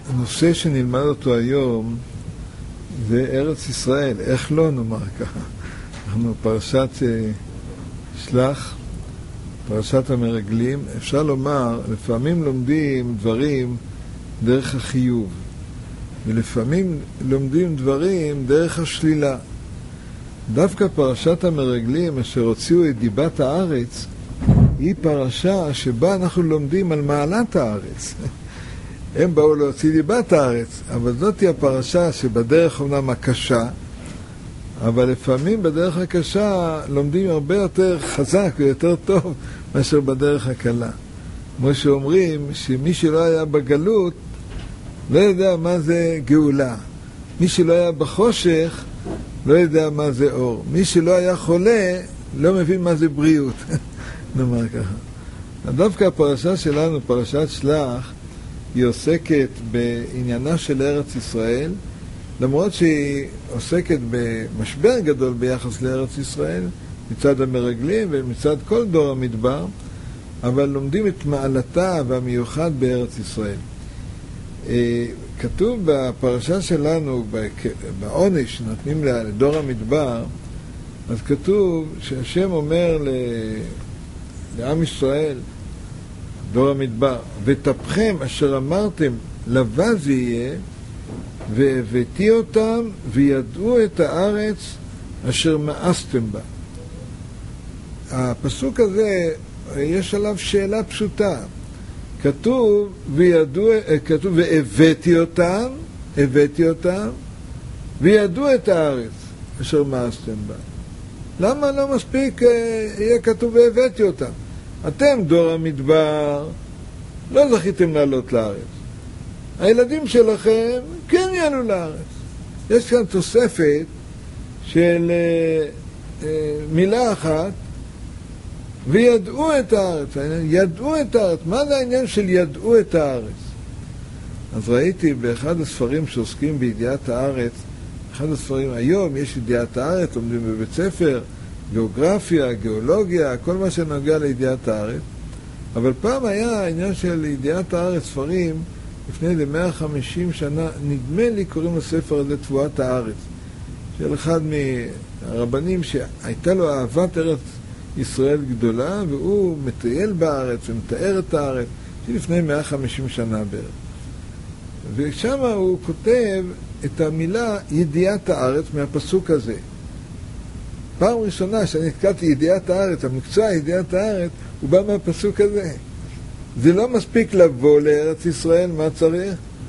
הנושא שנלמד אותו היום זה ארץ ישראל, איך לא נאמר ככה. אנחנו פרשת שלח, פרשת המרגלים. אפשר לומר, לפעמים לומדים דברים דרך החיוב, ולפעמים לומדים דברים דרך השלילה. דווקא פרשת המרגלים, אשר הוציאו את דיבת הארץ, היא פרשה שבה אנחנו לומדים על מעלת הארץ. הם באו להוציא דיבת הארץ, אבל זאת היא הפרשה שבדרך אומנם הקשה, אבל לפעמים בדרך הקשה לומדים הרבה יותר חזק ויותר טוב מאשר בדרך הקלה. כמו שאומרים, שמי שלא היה בגלות לא יודע מה זה גאולה. מי שלא היה בחושך לא יודע מה זה אור. מי שלא היה חולה לא מבין מה זה בריאות. נאמר ככה. דווקא הפרשה שלנו, פרשת שלח, היא עוסקת בעניינה של ארץ ישראל, למרות שהיא עוסקת במשבר גדול ביחס לארץ ישראל, מצד המרגלים ומצד כל דור המדבר, אבל לומדים את מעלתה והמיוחד בארץ ישראל. כתוב בפרשה שלנו, בעונש שנותנים לדור המדבר, אז כתוב שהשם אומר לעם ישראל, דור המדבר, ותפכם אשר אמרתם לבז יהיה, והבאתי אותם וידעו את הארץ אשר מאסתם בה. הפסוק הזה יש עליו שאלה פשוטה. כתוב והבאתי אותם וידעו את הארץ אשר מאסתם בה. למה לא מספיק יהיה כתוב והבאתי אותם? אתם דור המדבר לא זכיתם לעלות לארץ. הילדים שלכם כן יעלו לארץ. יש כאן תוספת של מילה אחת, וידעו את הארץ. ידעו את הארץ. מה זה העניין של ידעו את הארץ? אז ראיתי באחד הספרים שעוסקים בידיעת הארץ, אחד הספרים היום יש ידיעת הארץ, לומדים בבית ספר, גיאוגרפיה, גיאולוגיה, כל מה שנוגע לידיעת הארץ. אבל פעם היה העניין של ידיעת הארץ, ספרים, לפני 150 שנה, נדמה לי קוראים לספר הזה תבואת הארץ, של אחד מהרבנים שהייתה לו אהבת ארץ ישראל גדולה, והוא מטייל בארץ ומתאר את הארץ, שלפני 150 שנה בערך. ושם הוא כותב את המילה ידיעת הארץ מהפסוק הזה. פעם ראשונה שאני נתקלתי ידיעת הארץ, המקצוע ידיעת הארץ, הוא בא מהפסוק הזה. זה לא מספיק לבוא לארץ ישראל, מה צריך?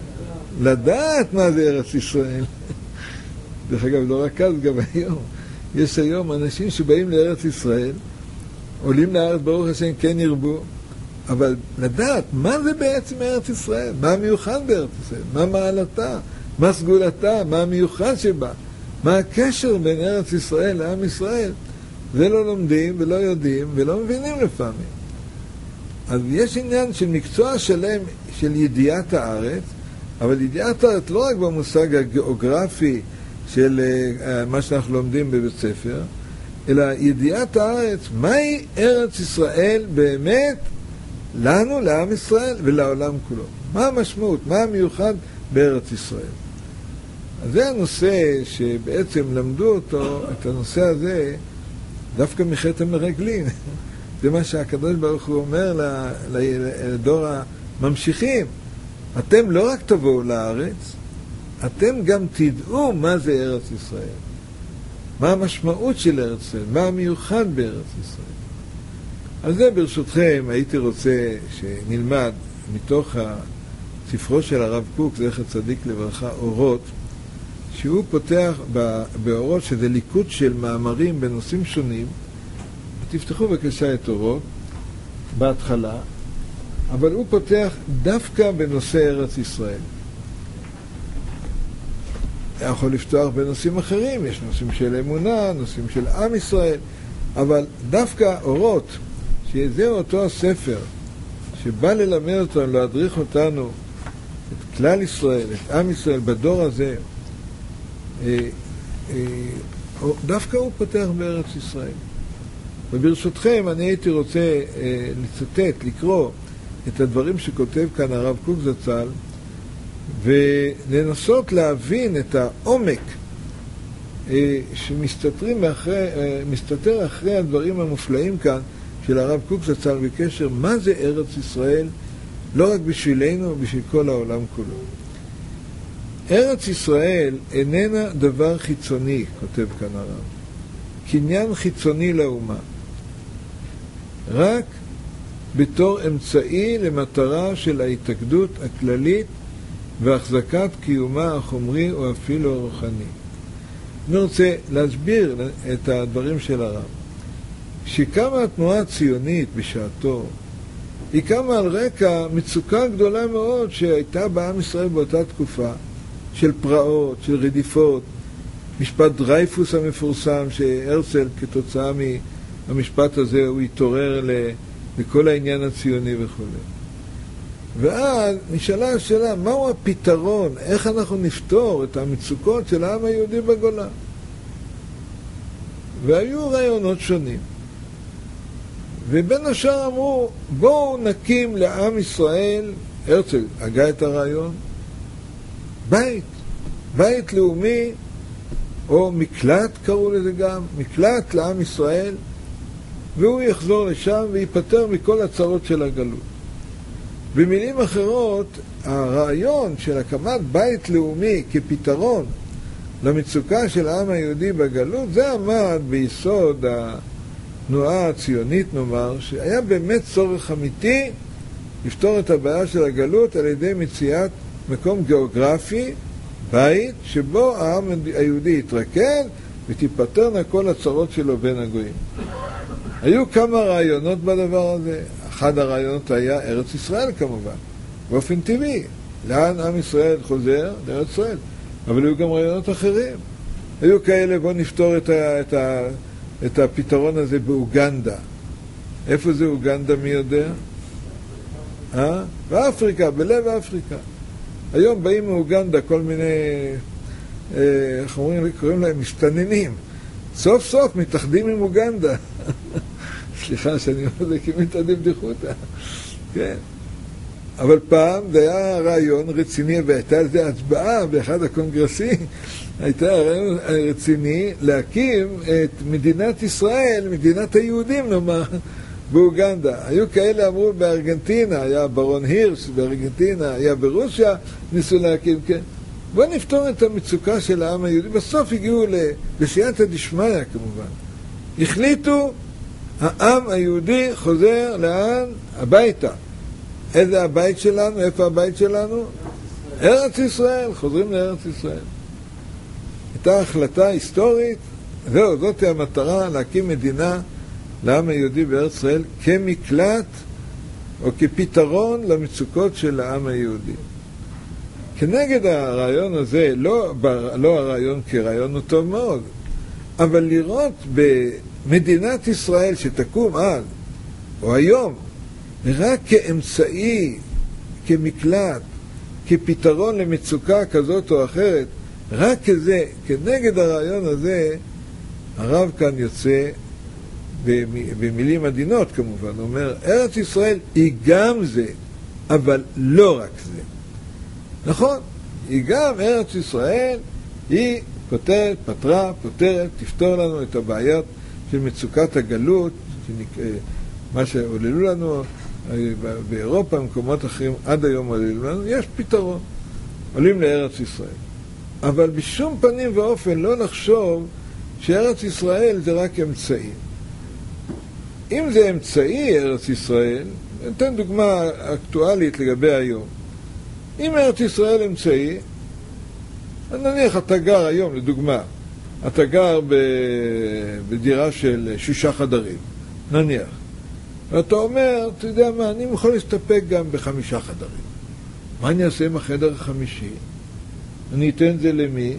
לדעת מה זה ארץ ישראל. דרך אגב, לא רק אז, גם היום. יש היום אנשים שבאים לארץ ישראל, עולים לארץ, ברוך השם, כן ירבו, אבל לדעת מה זה בעצם ארץ ישראל, מה המיוחד בארץ ישראל, מה מעלתה, מה סגולתה, מה המיוחד שבה, מה הקשר בין ארץ ישראל לעם ישראל, זה לא לומדים ולא יודעים ולא מבינים לפעמים. אז יש עניין של מקצוע שלם של ידיעת הארץ, אבל ידיעת הארץ לא רק במושג הגיאוגרפי של מה שאנחנו לומדים בבית ספר, אלא ידיעת הארץ, מהי ארץ ישראל באמת לנו, לעם ישראל ולעולם כולו. מה המשמעות, מה המיוחד בארץ ישראל. אז זה הנושא שבעצם למדו אותו, את הנושא הזה, דווקא מחטא המרגלים. זה מה שהקדוש ברוך הוא אומר לדור הממשיכים. אתם לא רק תבואו לארץ, אתם גם תדעו מה זה ארץ ישראל. מה המשמעות של ארץ ישראל, מה המיוחד בארץ ישראל. על זה ברשותכם הייתי רוצה שנלמד מתוך ספרו של הרב קוק, זכר צדיק לברכה, אורות, שהוא פותח באורות שזה ליקוט של מאמרים בנושאים שונים. תפתחו בבקשה את אורות בהתחלה, אבל הוא פותח דווקא בנושא ארץ ישראל. יכול לפתוח בנושאים אחרים, יש נושאים של אמונה, נושאים של עם ישראל, אבל דווקא אורות, שזה אותו הספר שבא ללמד אותנו, להדריך אותנו, את כלל ישראל, את עם ישראל בדור הזה, דווקא הוא פותח בארץ ישראל. וברשותכם אני הייתי רוצה לצטט, לקרוא את הדברים שכותב כאן הרב קוק זצ"ל ולנסות להבין את העומק שמסתתר אחרי הדברים המופלאים כאן של הרב קוק זצ"ל בקשר מה זה ארץ ישראל, לא רק בשבילנו, בשביל כל העולם כולו. ארץ ישראל איננה דבר חיצוני, כותב כאן הרב, קניין חיצוני לאומה, רק בתור אמצעי למטרה של ההתאגדות הכללית והחזקת קיומה החומרי או אפילו הרוחני. אני רוצה להסביר את הדברים של הרב. כשקמה התנועה הציונית בשעתו, היא קמה על רקע מצוקה גדולה מאוד שהייתה בעם ישראל באותה תקופה, של פרעות, של רדיפות, משפט דרייפוס המפורסם, שהרצל כתוצאה מהמשפט הזה הוא התעורר לכל העניין הציוני וכו'. ואז נשאלה השאלה, מהו הפתרון? איך אנחנו נפתור את המצוקות של העם היהודי בגולה? והיו רעיונות שונים. ובין השאר אמרו, בואו נקים לעם ישראל, הרצל הגה את הרעיון, בית לאומי, או מקלט קראו לזה גם, מקלט לעם ישראל, והוא יחזור לשם ויפטר מכל הצרות של הגלות. במילים אחרות, הרעיון של הקמת בית לאומי כפתרון למצוקה של העם היהודי בגלות, זה עמד ביסוד התנועה הציונית, נאמר, שהיה באמת צורך אמיתי לפתור את הבעיה של הגלות על ידי מציאת מקום גיאוגרפי, בית, שבו העם היהודי יתרכז ותיפטרנה כל הצרות שלו בין הגויים. היו כמה רעיונות בדבר הזה. אחד הרעיונות היה ארץ ישראל כמובן, באופן טבעי. לאן עם ישראל חוזר? לארץ ישראל. אבל היו גם רעיונות אחרים. היו כאלה, בוא נפתור את הפתרון הזה באוגנדה. איפה זה אוגנדה, מי יודע? באפריקה, בלב אפריקה. היום באים מאוגנדה כל מיני, איך אומרים, קוראים להם מסתננים. סוף סוף מתאחדים עם אוגנדה. סליחה שאני אומר את זה כמתאדים בדיחותה. כן. אבל פעם זה היה רעיון רציני, והייתה על זה הצבעה באחד הקונגרסים, הייתה רעיון רציני להקים את מדינת ישראל, מדינת היהודים נאמר, באוגנדה. היו כאלה אמרו בארגנטינה, היה ברון הירש בארגנטינה, היה ברוסיה, ניסו להקים, כן. בואו נפתור את המצוקה של העם היהודי. בסוף הגיעו בסייעתא דשמיא כמובן. החליטו, העם היהודי חוזר לאן? הביתה. איזה הבית שלנו? איפה הבית שלנו? ארץ ישראל. חוזרים לארץ ישראל. הייתה החלטה היסטורית, זאת המטרה, להקים מדינה לעם היהודי בארץ ישראל כמקלט או כפתרון למצוקות של העם היהודי. כנגד הרעיון הזה, לא הרעיון כרעיון הוא טוב מאוד, אבל לראות במדינת ישראל שתקום אז, או היום, רק כאמצעי, כמקלט, כפתרון למצוקה כזאת או אחרת, רק כזה, כנגד הרעיון הזה, הרב כאן יוצא במילים עדינות כמובן, הוא אומר, ארץ ישראל היא גם זה, אבל לא רק זה. נכון, היא גם ארץ ישראל, היא פותרת, תפתור לנו את הבעיות של מצוקת הגלות, מה שעוללו לנו באירופה, במקומות אחרים, עד היום עוללו לנו, יש פתרון, עולים לארץ ישראל. אבל בשום פנים ואופן לא לחשוב שארץ ישראל זה רק אמצעי. אם זה אמצעי ארץ ישראל, ניתן דוגמה אקטואלית לגבי היום. אם ארץ ישראל אמצעי, נניח אתה גר היום, לדוגמה, אתה גר בדירה של 6 חדרים, נניח. ואתה אומר, אתה יודע מה, אני יכול להסתפק גם ב5 חדרים. מה אני אעשה עם החדר החמישי? אני אתן את זה למי?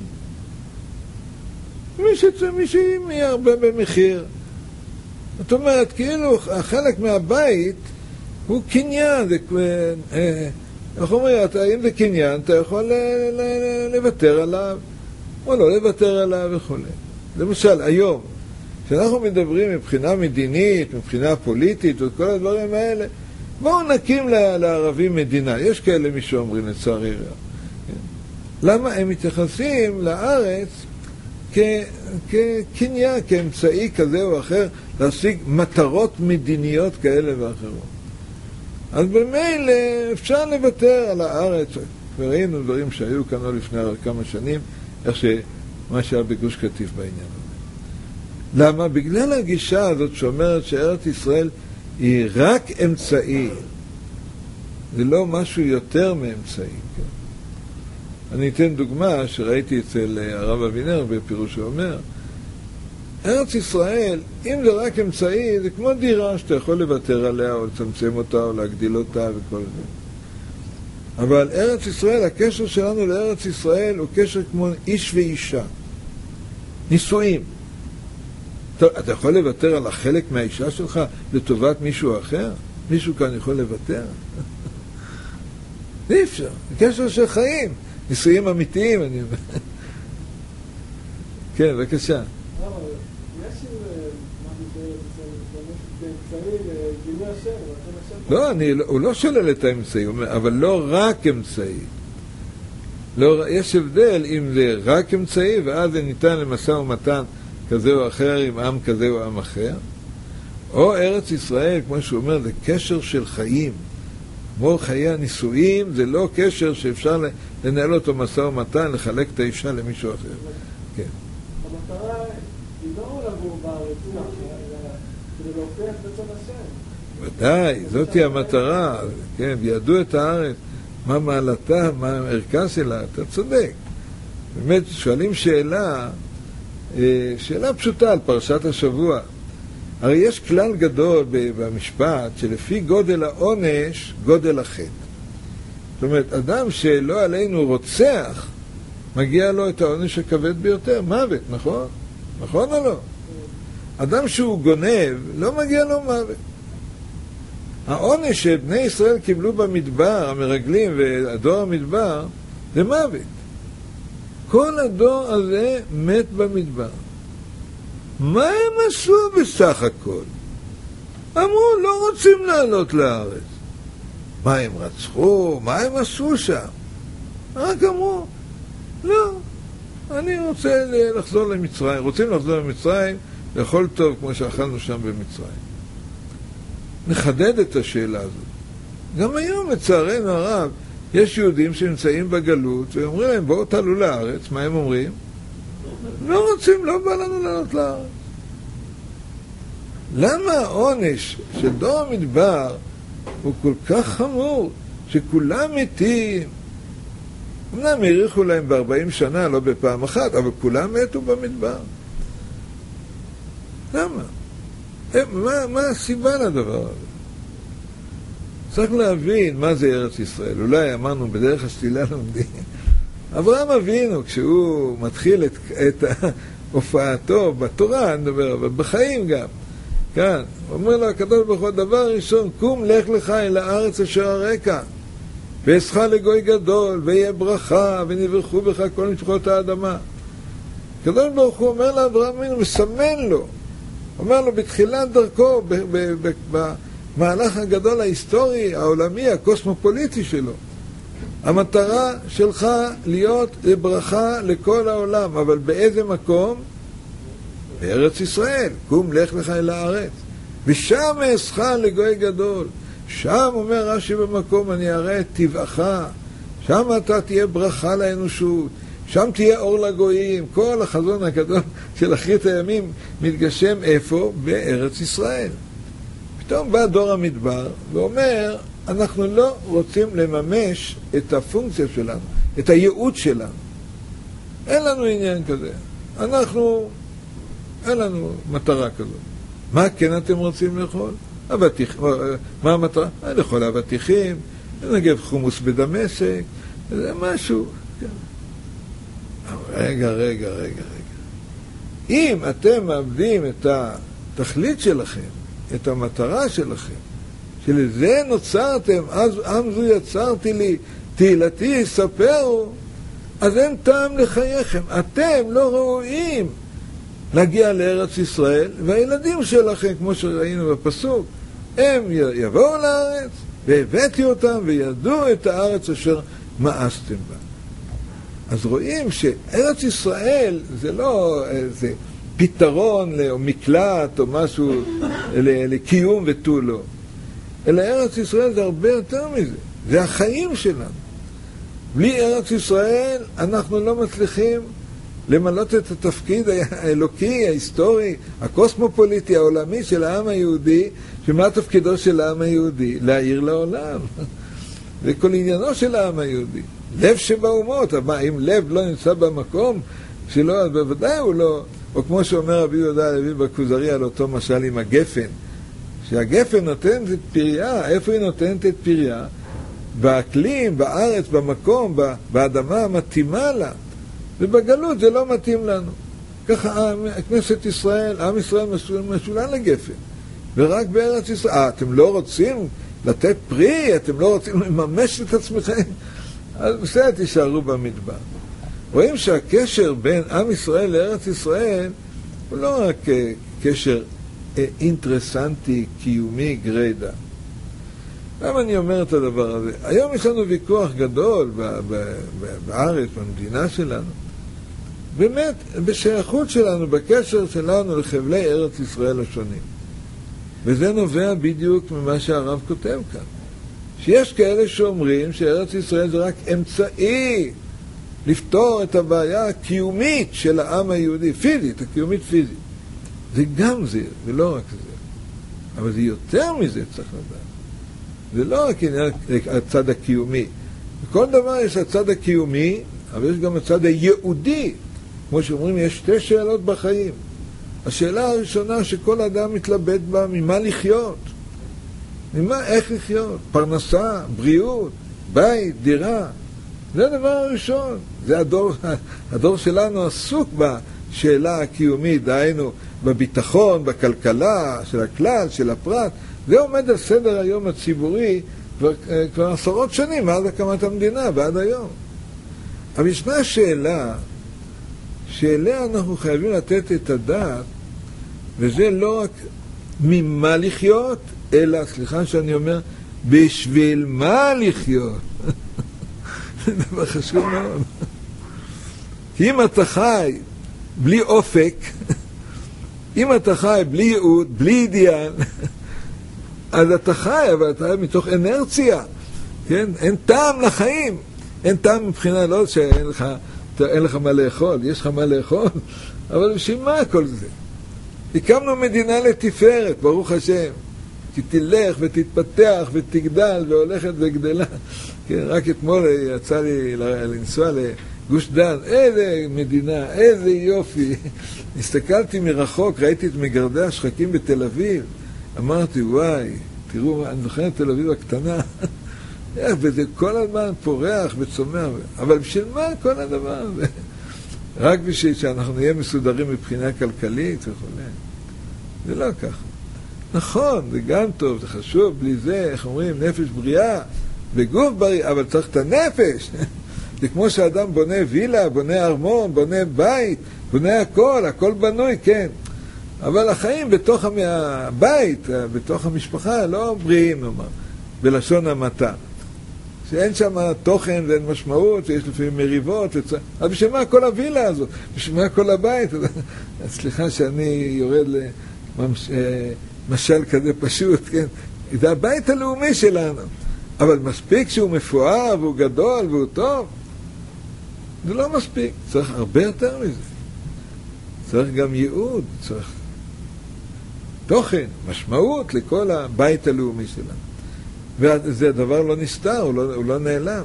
מי שיהיה הרבה במחיר. זאת אומרת, כאילו החלק מהבית הוא קניין, איך אומרים, אם זה קניין, אתה יכול לוותר עליו, או לא לוותר עליו וכו'. למשל, היום, כשאנחנו מדברים מבחינה מדינית, מבחינה פוליטית, וכל הדברים האלה, בואו נקים לערבים מדינה. יש כאלה מי שאומרים לצערי רב. למה הם מתייחסים לארץ כקניין, כאמצעי כזה או אחר להשיג מטרות מדיניות כאלה ואחרות. אז במילא אפשר לוותר על הארץ. וראינו דברים שהיו כאן לא לפני כמה שנים, איך שמה שהיה בגוש קטיף בעניין הזה. למה? בגלל הגישה הזאת שאומרת שארץ ישראל היא רק אמצעי, זה לא משהו יותר מאמצעי. כן? אני אתן דוגמה שראיתי אצל הרב אבינר בפירוש שאומר, ארץ ישראל, אם זה רק אמצעי, זה כמו דירה שאתה יכול לוותר עליה או לצמצם אותה או להגדיל אותה וכל זה. אבל ארץ ישראל, הקשר שלנו לארץ ישראל הוא קשר כמו איש ואישה. נישואים. אתה יכול לוותר על החלק מהאישה שלך לטובת מישהו אחר? מישהו כאן יכול לוותר? אי אפשר. קשר של חיים. נישואים אמיתיים, אני אומר. כן, בבקשה. לא, הוא לא שולל את האמצעי, אבל לא רק אמצעי. יש הבדל אם זה רק אמצעי, ואז זה ניתן למשא ומתן כזה או אחר עם עם כזה או עם אחר, או ארץ ישראל, כמו שהוא אומר, זה קשר של חיים. כמו חיי הנישואים, זה לא קשר שאפשר לנהל אותו משא ומתן, לחלק את האישה למישהו אחר. כן. המטרה היא לא לגור בארץ, כדי להוכיח בצד השם. ודאי, זאת היא המטרה. כן, וידעו את הארץ, מה מעלתה, מה הערכה שלה, אתה צודק. באמת, שואלים שאלה פשוטה על פרשת השבוע. הרי יש כלל גדול במשפט שלפי גודל העונש, גודל החטא. זאת אומרת, אדם שלא עלינו רוצח, מגיע לו את העונש הכבד ביותר, מוות, נכון? נכון או לא? אדם שהוא גונב, לא מגיע לו מוות. העונש שבני ישראל קיבלו במדבר, המרגלים והדור המדבר, זה מוות. כל הדור הזה מת במדבר. מה הם עשו בסך הכל? אמרו, לא רוצים לעלות לארץ. מה הם רצחו? מה הם עשו שם? רק אמרו, לא, אני רוצה לחזור למצרים. רוצים לחזור למצרים, לאכול טוב כמו שאכלנו שם במצרים. נחדד את השאלה הזאת. גם היום, לצערנו הרב, יש יהודים שנמצאים בגלות, ואומרים להם, בואו תעלו לארץ. מה הם אומרים? לא רוצים, לא בא לנו לעלות לארץ. למה העונש של דור המדבר הוא כל כך חמור, שכולם מתים? אמנם האריכו להם ב-40 שנה, לא בפעם אחת, אבל כולם מתו במדבר. למה? מה הסיבה לדבר הזה? צריך להבין מה זה ארץ ישראל. אולי אמרנו בדרך השתילה לומדים. אברהם אבינו, כשהוא מתחיל את הופעתו בתורה, אני מדבר, אבל בחיים גם, כאן, אומר לו הקדוש ברוך הוא, דבר ראשון, קום לך לך אל הארץ אשר הרקע, ואעשך לגוי גדול, ויהיה ברכה, ונברכו בך כל משפחות האדמה. הקדוש ברוך הוא אומר לאברהם אבינו, מסמן לו, אומר לו בתחילת דרכו, במהלך הגדול ההיסטורי, העולמי, הקוסמופוליטי שלו, המטרה שלך להיות ברכה לכל העולם, אבל באיזה מקום? בארץ ישראל. קום לך לך אל הארץ. ושם אעשך לגוי גדול. שם אומר רש"י במקום, אני אראה את טבעך. שם אתה תהיה ברכה לאנושות. שם תהיה אור לגויים. כל החזון הגדול של אחרית הימים מתגשם איפה? בארץ ישראל. פתאום בא דור המדבר ואומר, אנחנו לא רוצים לממש את הפונקציה שלנו, את הייעוד שלנו. אין לנו עניין כזה. אין לנו מטרה כזאת. מה כן אתם רוצים לאכול? מה המטרה? לאכול אבטיחים, נגב חומוס בדמשק, זה משהו. רגע. אם אתם מאבדים את התכלית שלכם, את המטרה שלכם, שלזה נוצרתם, אז עם זו יצרתי לי, תהילתי יספרו, אז אין טעם לחייכם. אתם לא ראויים להגיע לארץ ישראל, והילדים שלכם, כמו שראינו בפסוק, הם יבואו לארץ, והבאתי אותם וידעו את הארץ אשר מאסתם בה. אז רואים שארץ ישראל זה לא איזה פתרון או מקלט או משהו לקיום ותו לא. אלא ארץ ישראל זה הרבה יותר מזה. זה החיים שלנו. בלי ארץ ישראל אנחנו לא מצליחים למלות את התפקיד האלוקי, ההיסטורי, הקוסמופוליטי, העולמי של העם היהודי, שמה תפקידו של העם היהודי? להעיר לעולם. זה כל עניינו של העם היהודי. לב שבאומות, אבל אם לב לא נמצא במקום שלו, אז בוודאי הוא לא, או כמו שאומר רבי יהודה הלוי בכוזרי על אותו משל עם הגפן, שהגפן נותנת את פריה, איפה היא נותנת את פריה? באקלים, בארץ, במקום, באדמה המתאימה לה. ובגלות זה לא מתאים לנו. ככה כנסת ישראל, עם ישראל משולן לגפן. ורק בארץ ישראל, אתם לא רוצים לתת פרי, אתם לא רוצים לממש את עצמכם, אז בסדר, תישארו במדבר. רואים שהקשר בין עם ישראל לארץ ישראל הוא לא רק קשר אינטרסנטי, קיומי, גרידא. למה אני אומר את הדבר הזה? היום יש לנו ויכוח גדול בארץ, במדינה שלנו. באמת, בשייכות שלנו, בקשר שלנו לחבלי ארץ ישראל השונים. וזה נובע בדיוק ממה שהרב כותב כאן. שיש כאלה שאומרים שארץ ישראל זה רק אמצעי לפתור את הבעיה הקיומית של העם היהודי, פיזית, הקיומית פיזית. זה גם זה, ולא רק זה. אבל זה יותר מזה צריך לדעת. זה לא רק הצד הקיומי. בכל דבר יש הצד הקיומי, אבל יש גם הצד הייעודי. כמו שאומרים, יש שתי שאלות בחיים. השאלה הראשונה שכל אדם מתלבט בה, ממה לחיות? איך לחיות? פרנסה, בריאות, בית, דירה. זה הדבר הראשון. זה הדור שלנו עסוק בשאלה הקיומית, דהיינו בביטחון, בכלכלה, של הכלל, של הפרט. זה עומד על סדר היום הציבורי כבר עשרות שנים, מאז הקמת המדינה ועד היום. אבל ישנה שאלה שאליה אנחנו חייבים לתת את הדעת, וזה לא רק ממה לחיות, אלא, סליחה שאני אומר, בשביל מה לחיות. זה דבר חשוב מאוד. כי אם אתה חי בלי אופק, אם אתה חי בלי ייעוד, בלי אידיאל, אז אתה חי, אבל אתה מתוך אנרציה, כן? אין טעם לחיים. אין טעם מבחינה, לא שאין לך מה לאכול, יש לך מה לאכול, אבל בשביל מה כל זה? הקמנו מדינה לתפארת, ברוך השם, כי תלך ותתפתח ותגדל והולכת וגדלה. כן, רק אתמול יצא לי לנסוע לגוש דן, איזה מדינה, איזה יופי. הסתכלתי מרחוק, ראיתי את מגרדי השחקים בתל אביב, אמרתי, וואי, תראו, אני זוכר את תל אביב הקטנה, וזה כל הזמן פורח וצומח, אבל בשביל מה כל הדבר הזה? רק בשביל שאנחנו נהיה מסודרים מבחינה כלכלית וכו'. זה לא ככה. נכון, זה גם טוב, זה חשוב, בלי זה, איך אומרים, נפש בריאה וגוף בריא, אבל צריך את הנפש. זה כמו שאדם בונה וילה, בונה ארמון, בונה בית, בונה הכל בנוי, כן. אבל החיים בתוך הבית, בתוך המשפחה, לא בריאים, נאמר, בלשון המעטה. שאין שם תוכן ואין משמעות, שיש לפעמים מריבות, אז בשביל מה כל הווילה הזאת? בשביל מה כל הבית? סליחה שאני יורד למשל כזה פשוט, כן? זה הבית הלאומי שלנו. אבל מספיק שהוא מפואר והוא גדול והוא טוב? זה לא מספיק, צריך הרבה יותר מזה. צריך גם ייעוד, צריך תוכן, משמעות לכל הבית הלאומי שלנו. וזה הדבר לא נסתר, הוא לא נעלם.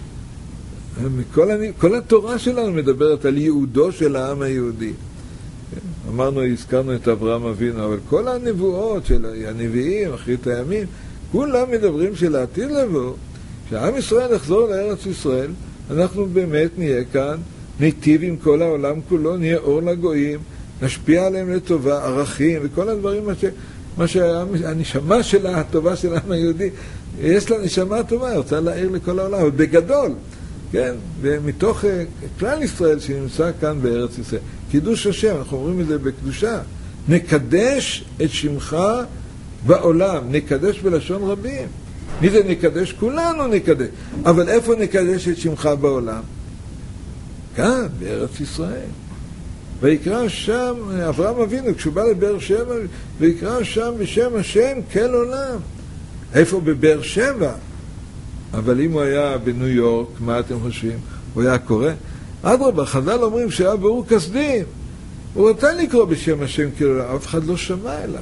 כל התורה שלנו מדברת על ייעודו של העם היהודי. אמרנו, הזכרנו את אברהם אבינו, אבל כל הנבואות של הנביאים, אחרית הימים, כולם מדברים שלעתיד לבוא, שהעם ישראל יחזור לארץ ישראל, אנחנו באמת נהיה כאן, ניטיב עם כל העולם כולו, נהיה אור לגויים, נשפיע עליהם לטובה, ערכים וכל הדברים מה שהנשמה שלה, הטובה של העם היהודי, יש לה נשמה טובה, היא רוצה להעיר לכל העולם, אבל בגדול, כן? ומתוך כלל ישראל שנמצא כאן בארץ ישראל. קידוש השם, אנחנו אומרים את זה בקדושה. נקדש את שמך בעולם, נקדש בלשון רבים. מי זה נקדש? כולנו נקדש. אבל איפה נקדש את שמך בעולם? כאן, בארץ ישראל. ויקרא שם, אברהם אבינו, כשהוא בא לבאר שבע, ויקרא שם בשם השם כל עולם. איפה? בבאר שבע. אבל אם הוא היה בניו יורק, מה אתם חושבים? הוא היה קורא? אדרבה, חז"ל אומרים שהיה באור כשדים. הוא רצה לקרוא בשם השם כל עולם, אף אחד לא שמע אליו.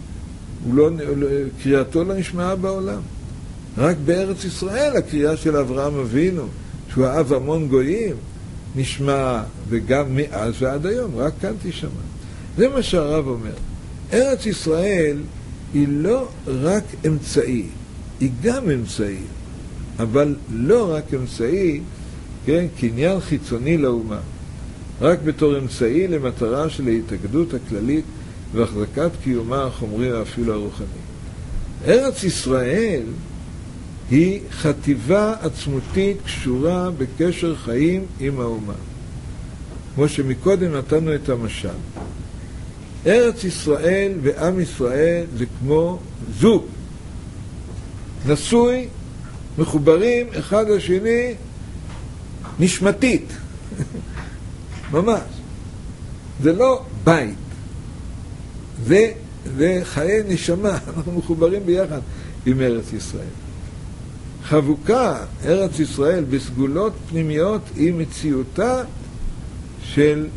קריאתו לא נשמעה בעולם. רק בארץ ישראל הקריאה של אברהם אבינו, שהוא אהב המון גויים, נשמע, וגם מאז ועד היום, רק כאן תשמע. זה מה שהרב אומר. ארץ ישראל היא לא רק אמצעי, היא גם אמצעי, אבל לא רק אמצעי, כן, קניין חיצוני לאומה, רק בתור אמצעי למטרה של ההתאגדות הכללית והחזקת קיומה החומרי ואפילו הרוחני. ארץ ישראל היא חטיבה עצמותית קשורה בקשר חיים עם האומה. כמו שמקודם נתנו את המשל. ארץ ישראל ועם ישראל זה כמו זוג. נשוי, מחוברים אחד לשני, נשמתית. ממש. זה לא בית. זה חיי נשמה. אנחנו מחוברים ביחד עם ארץ ישראל. חבוקה, ארץ ישראל, בסגולות פנימיות, היא מציאותה של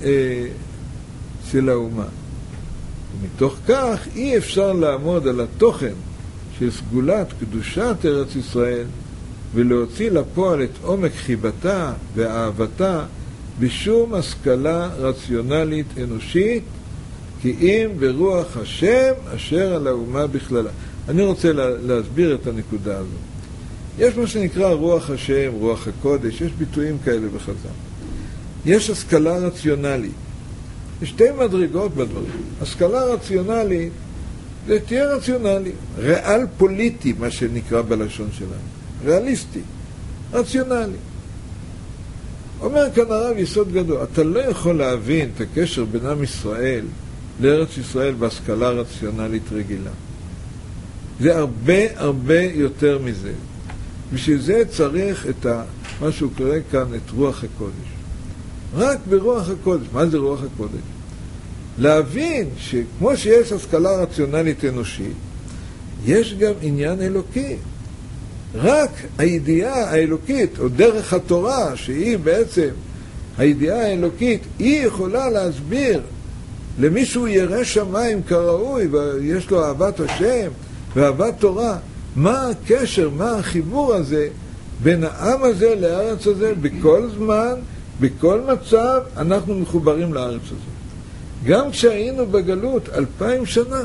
האומה. ומתוך כך אי אפשר לעמוד על התוכן של סגולת קדושת ארץ ישראל ולהוציא לפועל את עומק חיבתה ואהבתה בשום השכלה רציונלית אנושית, כי אם ברוח השם אשר על האומה בכללה. אני רוצה להסביר את הנקודה הזו. יש מה שנקרא רוח השם, רוח הקודש, יש ביטויים כאלה בחז"ל. יש השכלה רציונלית. יש שתי מדרגות בדברים. השכלה רציונלית, זה תהיה רציונלי. ריאל פוליטי, מה שנקרא בלשון שלנו. ריאליסטי. רציונלי. אומר כאן הרב יסוד גדול, אתה לא יכול להבין את הקשר בין עם ישראל לארץ ישראל בהשכלה רציונלית רגילה. זה הרבה יותר מזה. בשביל זה צריך את מה שהוא קורא כאן, את רוח הקודש. רק ברוח הקודש. מה זה רוח הקודש? להבין שכמו שיש השכלה רציונלית אנושית, יש גם עניין אלוקי. רק הידיעה האלוקית, או דרך התורה, שהיא בעצם הידיעה האלוקית, היא יכולה להסביר למישהו ירא שמיים כראוי, ויש לו אהבת השם ואהבת תורה, מה הקשר, מה החיבור הזה בין העם הזה לארץ הזה, בכל זמן, בכל מצב, אנחנו מחוברים לארץ הזאת. גם כשהיינו בגלות 2000 שנה,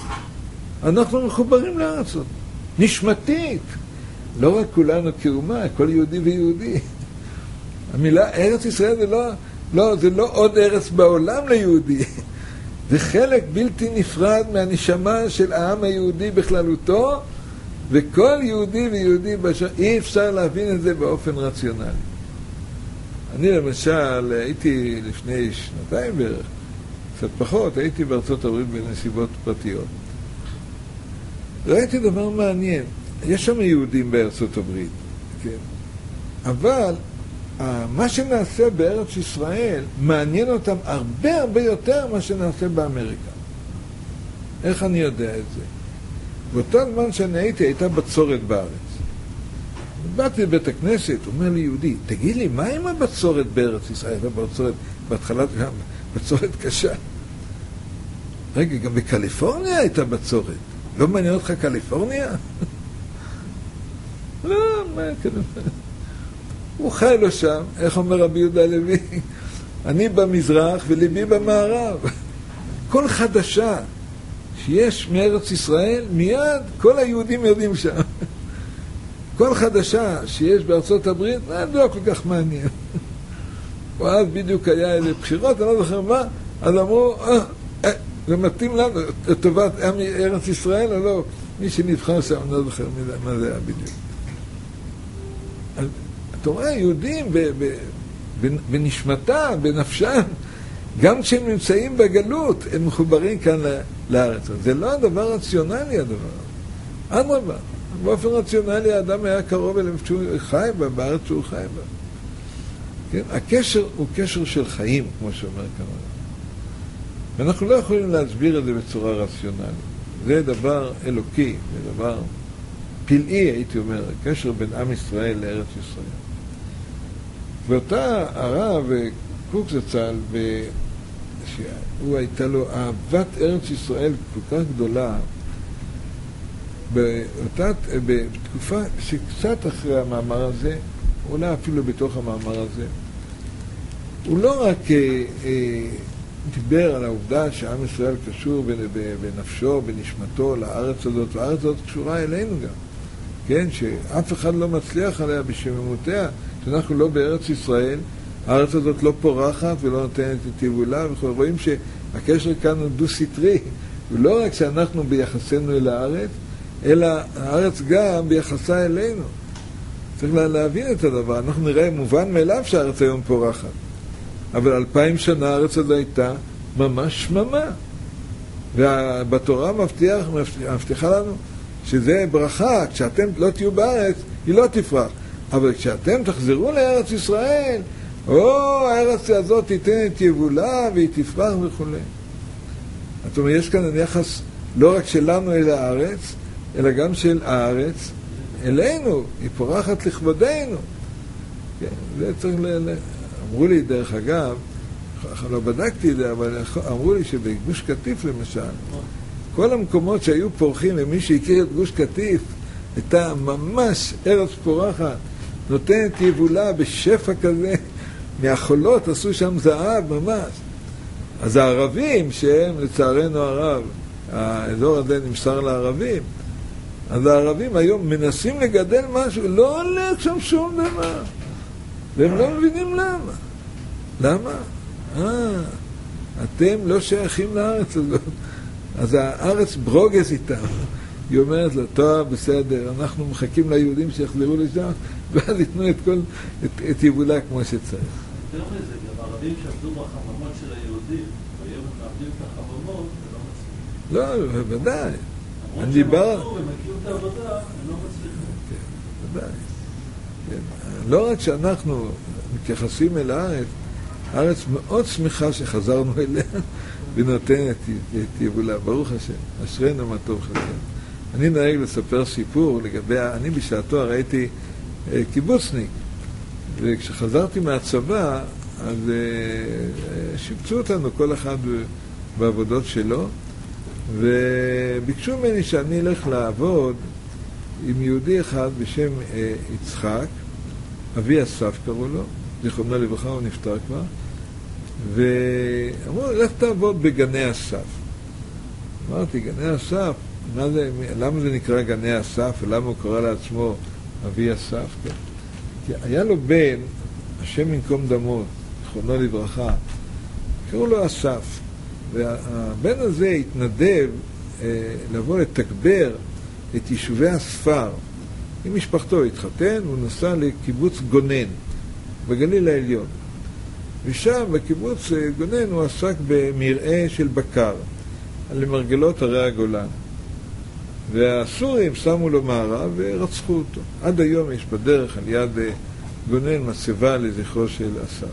אנחנו מחוברים לארץ הזאת. נשמתית. לא רק כולנו כאומה, כל יהודי ויהודי. המילה ארץ ישראל זה לא עוד ארץ בעולם ליהודי. זה חלק בלתי נפרד מהנשמה של העם היהודי בכללותו, וכל יהודי ויהודי אי אפשר להבין את זה באופן רציונלי. אני למשל הייתי לפני 2 בערך, קצת פחות, הייתי בארצות הברית בנסיבות פרטיות. ראיתי דבר מעניין. יש שם יהודים בארצות הברית, כן? אבל מה שנעשה בארץ ישראל מעניין אותם הרבה יותר מה שנעשה באמריקה. איך אני יודע את זה? באותו זמן שאני הייתה בצורת בארץ. באתי לבית הכנסת, אומר לי יהודי, תגיד לי, מה עם הבצורת בארץ ישראל? הבצורת, בהתחלה גם בצורת קשה. רגע, גם בקליפורניה הייתה בצורת. לא מעניין אותך קליפורניה? לא, מה כזה? הוא חי לו שם, איך אומר רבי יהודה הלוי? אני במזרח וליבי במערב. כל חדשה שיש מארץ ישראל, מיד כל היהודים יודעים שם. כל חדשה שיש בארצות הברית, לא כל כך מעניין. ואז בדיוק היה אלה בחירות, אני לא זוכר מה, אז אמרו, זה מתאים לנו, לטובת ארץ ישראל או לא? מי שנבחר שם, אני לא זוכר מה זה היה בדיוק. אתה רואה, יהודים בנשמתם, בנפשם, גם כשהם נמצאים בגלות, הם מחוברים כאן לארץ. זה לא הדבר רציונלי, הדבר. אדרבה, באופן רציונלי האדם היה קרוב אליו שהוא חי בה, בארץ שהוא חי בה. כן? הקשר הוא קשר של חיים, כמו שאומר כאן. ואנחנו לא יכולים להסביר את זה בצורה רציונלית. זה דבר אלוקי, זה דבר פלאי, הייתי אומר, הקשר בין עם ישראל לארץ ישראל. ואותה הרב קוק זצ"ל, שהוא הייתה לו אהבת ארץ ישראל כל כך גדולה, בתקופה שקצת אחרי המאמר הזה, אולי אפילו בתוך המאמר הזה, הוא לא רק דיבר על העובדה שעם ישראל קשור בנפשו, בנשמתו, לארץ הזאת, והארץ הזאת קשורה אלינו גם, כן? שאף אחד לא מצליח עליה בשממותיה, שאנחנו לא בארץ ישראל, הארץ הזאת לא פורחת ולא נותנת את יבולה, ואנחנו רואים שהקשר כאן הוא דו-סטרי, ולא רק שאנחנו ביחסנו אל הארץ, אלא הארץ גם ביחסה אלינו. צריך להבין את הדבר. אנחנו נראה מובן מאליו שהארץ היום פורחת. אבל 2000 שנה הארץ הזו הייתה ממש שממה. ובתורה מבטיחה לנו שזה ברכה. כשאתם לא תהיו בארץ, היא לא תפרח. אבל כשאתם תחזרו לארץ ישראל, הארץ הזאת תיתן את יבולה והיא תפרח וכו'. זאת אומרת, יש כאן יחס לא רק שלנו אל הארץ, אלא גם של הארץ אלינו, היא פורחת לכבודנו. כן, זה צריך אמרו לי, דרך אגב, לא בדקתי את זה, אבל אמרו לי שבגוש קטיף למשל, כל המקומות שהיו פורחים, למי שהכיר את גוש קטיף, הייתה ממש ארץ פורחת, נותנת יבולה בשפע כזה, מהחולות עשו שם זהב ממש. אז הערבים, שהם לצערנו הרב, האזור הזה נמסר לערבים, אז הערבים היום מנסים לגדל משהו, לא עולה שם שום דבר. והם לא מבינים למה. למה? אתם לא שייכים לארץ הזאת. אז הארץ ברוגז איתם. היא אומרת לו, טוב, בסדר, אנחנו מחכים ליהודים שיחזרו לשם, ואז ייתנו את יבולה כמו שצריך. יותר מזה, גם ערבים שעבדו בחממות של היהודים, והיום מעבדים את החממות, זה לא מצליח. לא, בוודאי. למרות שהם עבדו ומכירו את העבודה, הם לא מצליחים. כן, בוודאי. לא רק שאנחנו מתייחסים אל הארץ, הארץ מאוד שמחה שחזרנו אליה ונותנת את יבולה. ברוך השם, אשרינו מה טוב חסר. אני נהג לספר סיפור לגבי, אני בשעתו ראיתי קיבוצניק, וכשחזרתי מהצבא, אז שיבצו אותנו כל אחד בעבודות שלו, וביקשו ממני שאני אלך לעבוד עם יהודי אחד בשם יצחק, אבי אסף קראו לו, זיכרונו לברכה, הוא נפטר כבר, ואמרו, לך תעבוד בגני אסף. אמרתי, גני אסף, למה זה נקרא גני אסף, ולמה הוא קרא לעצמו אבי אסף? כי היה לו בן, השם ינקום דמו, זיכרונו לברכה, קראו לו אסף, והבן הזה התנדב לבוא לתגבר את יישובי הספר. עם משפחתו התחתן, הוא נסע לקיבוץ גונן, בגליל העליון. ושם בקיבוץ גונן הוא עסק במרעה של בקר, למרגלות הרי הגולן. והסורים שמו לו מערב ורצחו אותו. עד היום יש בדרך על יד גונן מצבה לזכרו של אסף.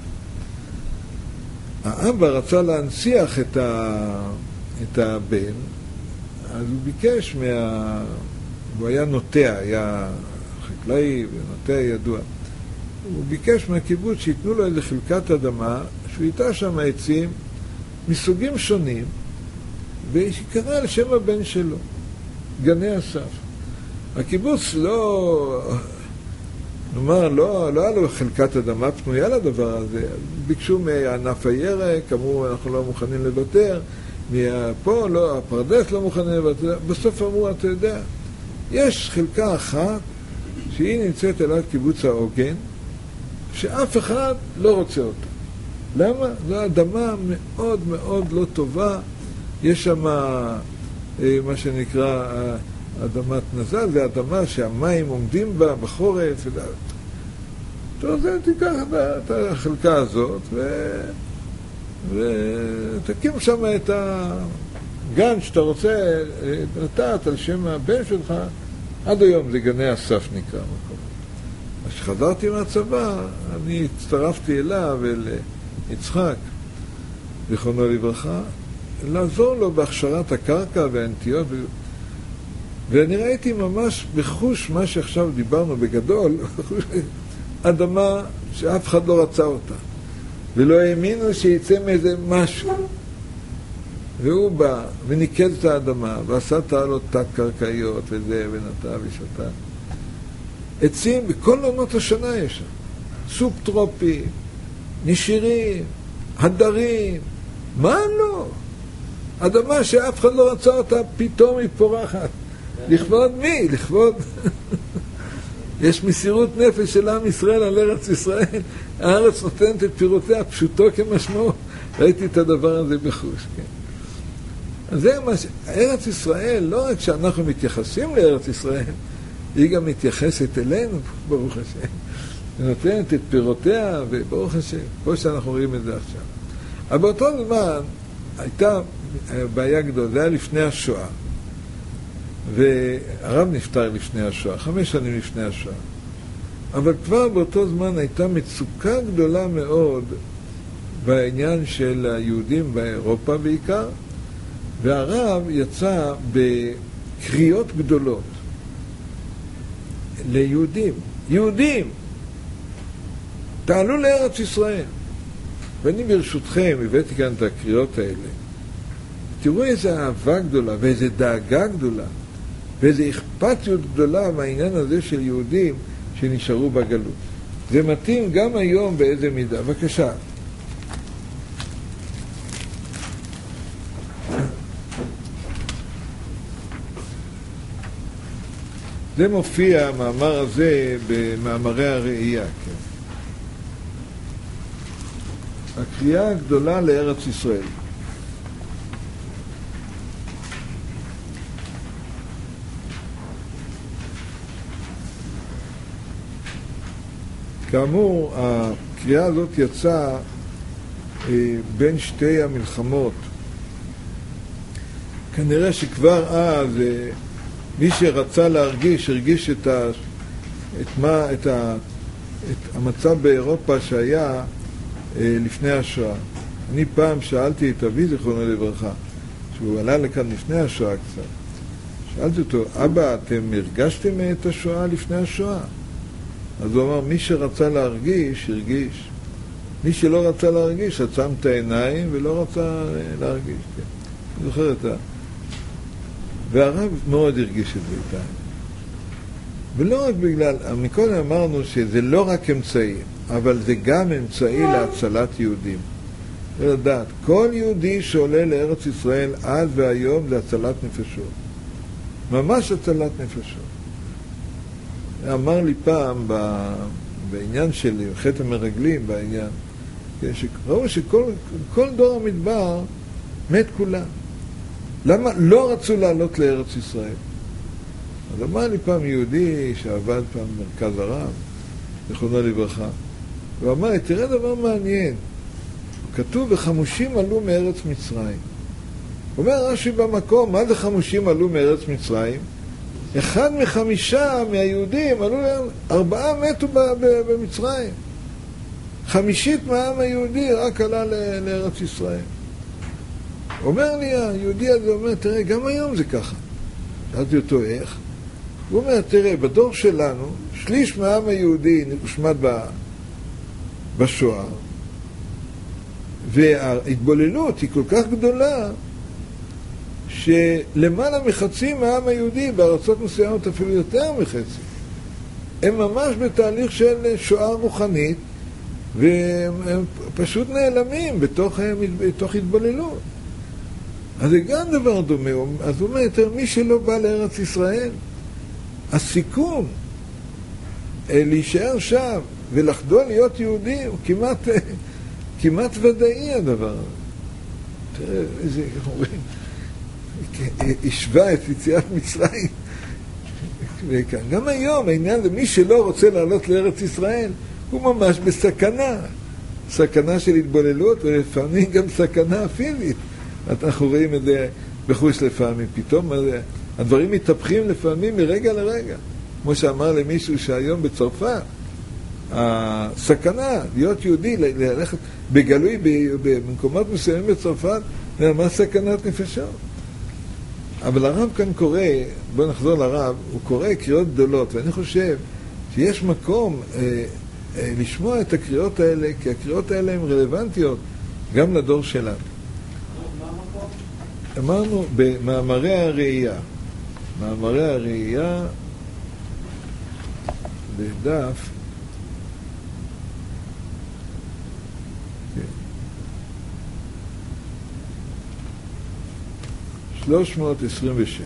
האבא רצה להנציח את הבן, אז הוא ביקש הוא היה נוטע, היה חקלאי ונוטע ידוע. הוא ביקש מהקיבוץ שיתנו לו איזה חלקת אדמה, שהוא ייטע שם עצים מסוגים שונים, ושיקרא על שם הבן שלו, גני אסף. הקיבוץ נאמר, לא היה לו חלקת אדמה פנויה לדבר הזה. ביקשו מענף הירק, אמרו, אנחנו לא מוכנים לוותר, פה, לא, הפרדס לא מוכנים לוותר. בסוף אמרו, אתה יודע, יש חלקה אחת שהיא נמצאת על קיבוץ העוגן, שאף אחד לא רוצה אותה. למה? זו אדמה מאוד מאוד לא טובה, יש שם מה שנקרא אדמת נזל, זה אדמה שהמים עומדים בה בחורף. טוב, זה תיקח את החלקה הזאת ותקים שם את הגן שאתה רוצה לטעת על שם הבן שלך. עד היום זה גני אסף נקרא מקום. כשחזרתי מהצבא, אני הצטרפתי אליו ואל יצחק, זיכרונו לברכה, לעזור לו בהכשרת הקרקע והנטיות, ואני ראיתי ממש בחוש מה שעכשיו דיברנו בגדול, אדמה שאף אחד לא רצה אותה, ולא האמינו שיצא מאיזה משהו. והוא בא וניקז את האדמה, ועשה תעלות תת-קרקעיות וזה, ונטע ושתה. עצים, בכל עונות השנה יש שם. סופטרופים, נשירים, הדרים, מה לא? אדמה שאף אחד לא רצה אותה, פתאום היא פורחת. לכבוד מי? לכבוד... יש מסירות נפש של עם ישראל על ארץ ישראל. הארץ נותנת את פירותיה, פשוטו כמשמעו. ראיתי את הדבר הזה בחוש, כן. אז זה מה ארץ ישראל, לא רק שאנחנו מתייחסים לארץ ישראל, היא גם מתייחסת אלינו, ברוך השם. היא נותנת את פירותיה, וברוך השם, כמו שאנחנו רואים את זה עכשיו. אבל באותו זמן הייתה בעיה גדולה, זה היה לפני השואה. והרב נפטר לפני השואה, 5 שנים לפני השואה. אבל כבר באותו זמן הייתה מצוקה גדולה מאוד בעניין של היהודים באירופה בעיקר, והרב יצא בקריאות גדולות ליהודים, יהודים, תעלו לארץ ישראל. ואני ברשותכם הבאתי כאן את הקריאות האלה. תראו איזו אהבה גדולה ואיזו דאגה גדולה ואיזו אכפתיות גדולה מהעניין הזה של יהודים שנשארו בגלות. זה מתאים גם היום באיזה מידה. בבקשה. זה מופיע, המאמר הזה, במאמרי הראייה. כן. הקריאה הגדולה לארץ ישראל. כאמור, הקריאה הזאת יצאה בין שתי המלחמות. כנראה שכבר אז מי שרצה להרגיש, הרגיש את המצב באירופה שהיה לפני השואה. אני פעם שאלתי את אבי זיכרונו לברכה, שהוא עלה לכאן לפני השואה קצת. שאלתי אותו, אבא, אתם הרגשתם את השואה לפני השואה? אז הוא אמר, מי שרצה להרגיש, הרגיש. מי שלא רצה להרגיש, עצם את העיניים ולא רצה להרגיש. כן. אני זוכר את והרב מאוד הרגיש את זה איתנו. ולא רק בגלל, מקודם אמרנו שזה לא רק אמצעי, אבל זה גם אמצעי להצלת יהודים. לדעת, כל יהודי שעולה לארץ ישראל אז והיום זה הצלת נפשות. ממש הצלת נפשות. אמר לי פעם בעניין שלי, חטא המרגלים בעניין, ראו שכל דור המדבר מת כולם. למה לא רצו לעלות לארץ ישראל? אז אמר לי פעם יהודי שעבד פעם במרכז הרב, זיכרונו לברכה, הוא אמר לי, תראה דבר מעניין, כתוב וחמושים עלו מארץ מצרים. אומר רש"י במקום, מה זה חמושים עלו מארץ מצרים? 1 מ-5 מהיהודים עלו, 4 מתו במצרים. 1/5 מהעם היהודי רק עלה לארץ ישראל. אומר לי היהודי הזה, אומר, תראה, גם היום זה ככה. שאלתי אותו, איך? הוא אומר, תראה, בדור שלנו, 1/3 מהעם היהודי נשמד בשואה, וההתבוללות היא כל כך גדולה, שלמעלה מחצי מהעם היהודי, בארצות מסוימות אפילו יותר מחצי, הם ממש בתהליך של שואה רוחנית, והם פשוט נעלמים בתוך התבוללות. אז זה גם דבר דומה. אז הוא אומר, יותר מי שלא בא לארץ ישראל, הסיכום להישאר שם ולחדול להיות יהודי הוא כמעט ודאי הדבר הזה. תראה איזה, איך אומרים, השווה את יציאת מצרים. גם היום העניין זה מי שלא רוצה לעלות לארץ ישראל הוא ממש בסכנה. סכנה של התבוללות ולפעמים גם סכנה פיזית. אנחנו רואים את זה בחוש לפעמים. פתאום הדברים מתהפכים לפעמים מרגע לרגע. כמו שאמר למישהו שהיום בצרפת הסכנה להיות יהודי, ללכת בגלוי במקומות מסוימים בצרפת, זה ממש סכנת נפשות. אבל הרב כאן קורא, בואו נחזור לרב, הוא קורא קריאות גדולות, ואני חושב שיש מקום לשמוע את הקריאות האלה, כי הקריאות האלה הן רלוונטיות גם לדור שלנו. אמרנו במאמרי הראייה, מאמרי הראייה בדף 326.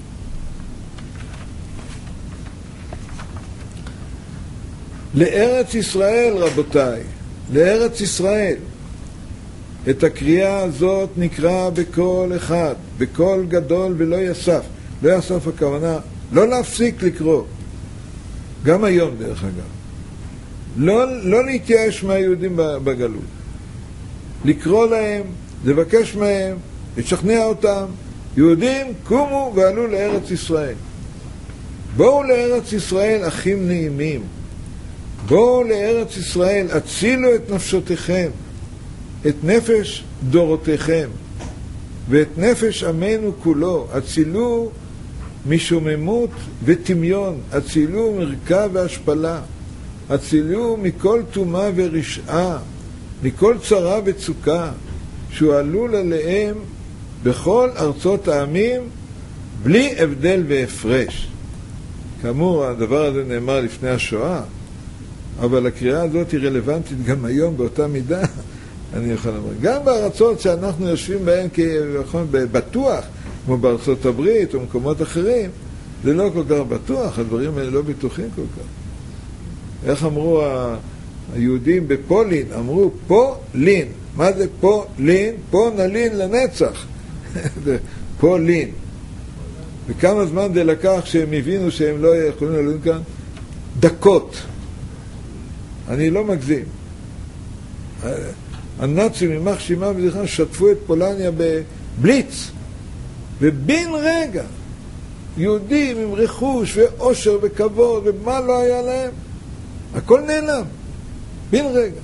לארץ ישראל, רבותיי, לארץ ישראל. את הקריאה הזאת נקרא בקול אחד, בקול גדול ולא יסף. לא יסף הכוונה, לא להפסיק לקרוא. גם היום דרך אגב. לא להתייאש מהיהודים בגלות. לקרוא להם, לבקש מהם, לשכנע אותם. יהודים קומו ועלו לארץ ישראל. בואו לארץ ישראל אחים נעימים. בואו לארץ ישראל, הצילו את נפשותיכם, את נפש דורותיכם, ואת נפש עמנו כולו. הצילו משוממות ותמיון, הצילו מרקע והשפלה, הצילו מכל תומה ורשעה, מכל צרה וצוקה, שהוא עלול עליהם בכל ארצות העמים, בלי הבדל והפרש. כאמור, הדבר הזה נאמר לפני השואה, אבל הקריאה הזאת היא רלוונטית גם היום באותה מידה, אני יכול לומר. גם בארצות שאנחנו יושבים בהן בטוח, כמו בארצות הברית או מקומות אחרים, זה לא כל כך בטוח, הדברים האלה לא בטוחים כל כך. איך אמרו היהודים בפולין? אמרו פולין. מה זה פולין? פה נלין לנצח. פולין. וכמה זמן זה לקח שהם הבינו שהם לא יכולים ללין כאן? דקות. אני לא מגזים. הנאצים ממח שימה וזכרם שטפו את פולניה בבליץ, ובין רגע יהודים עם רכוש ואושר וכבוד ומה לא היה להם, הכל נעלם בין רגע.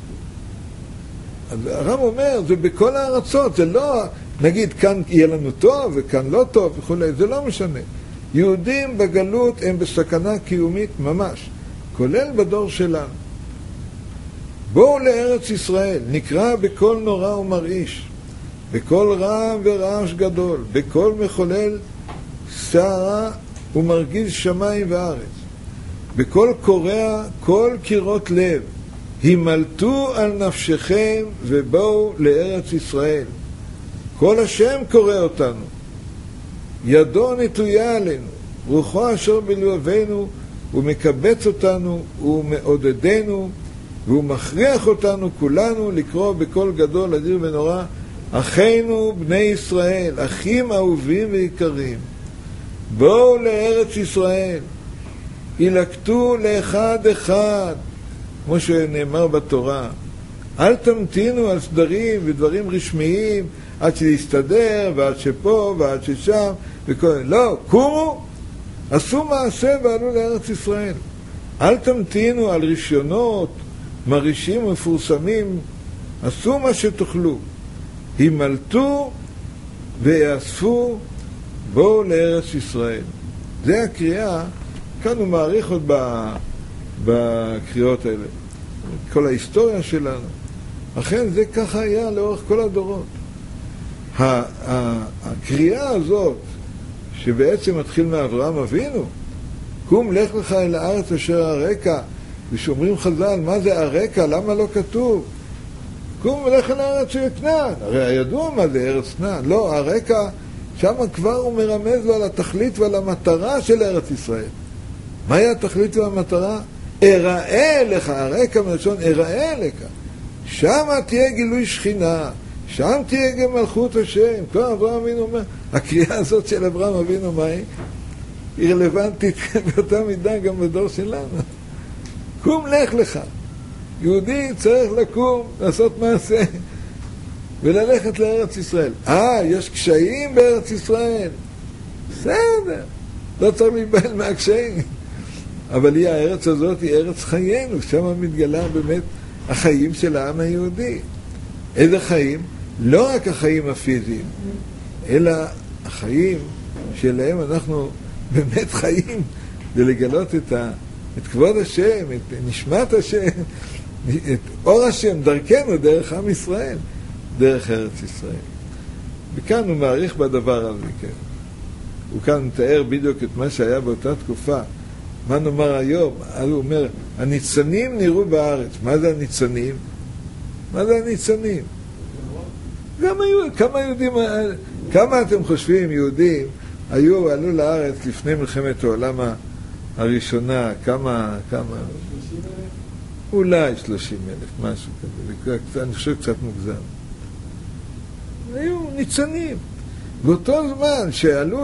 אז הרב אומר, זה בכל הארצות, זה לא נגיד כאן יהיה לנו טוב וכאן לא טוב וכו', זה לא משנה. יהודים בגלות הם בסכנה קיומית ממש, כולל בדור שלנו. בואו לארץ ישראל, נקרא בקול נורא ומרעיש, בקול רעם ורעש גדול, בקול מחולל סערה ומרגיז שמיים וארץ, בקול קורע כל קירות לב, הימלטו על נפשכם ובואו לארץ ישראל. כל השם קורא אותנו, ידו נטויה עלינו, רוחו אשר בלבבנו, הוא מקבץ אותנו, הוא מעודדנו, והוא מכריח אותנו כולנו לקרוא בקול גדול, אדיר ונורא, אחינו בני ישראל, אחים אהובים ויקרים, בואו לארץ ישראל, ילקטו לאחד אחד, כמו שנאמר בתורה. אל תמתינו על סדרים ודברים רשמיים עד שיסתדר ועד שפה ועד ששם וכל... לא, קומו, עשו מעשה ועלו לארץ ישראל. אל תמתינו על רישיונות מרישים ומפורסמים, עשו מה שתוכלו, הימלטו ויאספו, בואו לארץ ישראל. זה הקריאה, כאן הוא מעריך עוד בקריאות האלה, כל ההיסטוריה שלנו. אכן זה ככה היה לאורך כל הדורות. הקריאה הזאת, שבעצם מתחיל מאברהם אבינו, קום לך לך אל הארץ אשר הרקע, ושאומרים חז"ל, מה זה הרקע? למה לא כתוב? קום ולך אל הארץ של כנען. הרי הידוע מה זה ארץ כנען. לא, הרקע, שם כבר הוא מרמז לו על התכלית ועל המטרה של ארץ ישראל. מהי התכלית והמטרה? אראה לך, הרקע מלשון אראה לך. שם תהיה גילוי שכינה, שם תהיה גם מלכות השם. כבר אברהם אבינו אומר, הקריאה הזאת של אברהם אבינו, מה היא? היא רלוונטית באותה מידה גם בדור שלנו. קום לך לך. יהודי צריך לקום, לעשות מעשה וללכת לארץ ישראל. יש קשיים בארץ ישראל. בסדר, לא צריך להיבהל מהקשיים. אבל הארץ הזאת היא ארץ חיינו, שם מתגלה באמת החיים של העם היהודי. איזה חיים? לא רק החיים הפיזיים, אלא החיים שלהם אנחנו באמת חיים, ולגלות את כבוד השם, את נשמת השם, את אור השם דרכנו, דרך עם ישראל, דרך ארץ ישראל. וכאן הוא מעריך בדבר הזה, כן. הוא כאן מתאר בדיוק את מה שהיה באותה תקופה. מה נאמר היום? אז הוא אומר, הניצנים נראו בארץ. מה זה הניצנים? מה זה הניצנים? גם היו, כמה יהודים, כמה אתם חושבים יהודים עלו לארץ לפני מלחמת העולם הראשונה? כמה? 30,000? אולי 30,000, משהו כזה. אני חושב קצת מוגזם. היו ניצנים. באותו זמן שעלו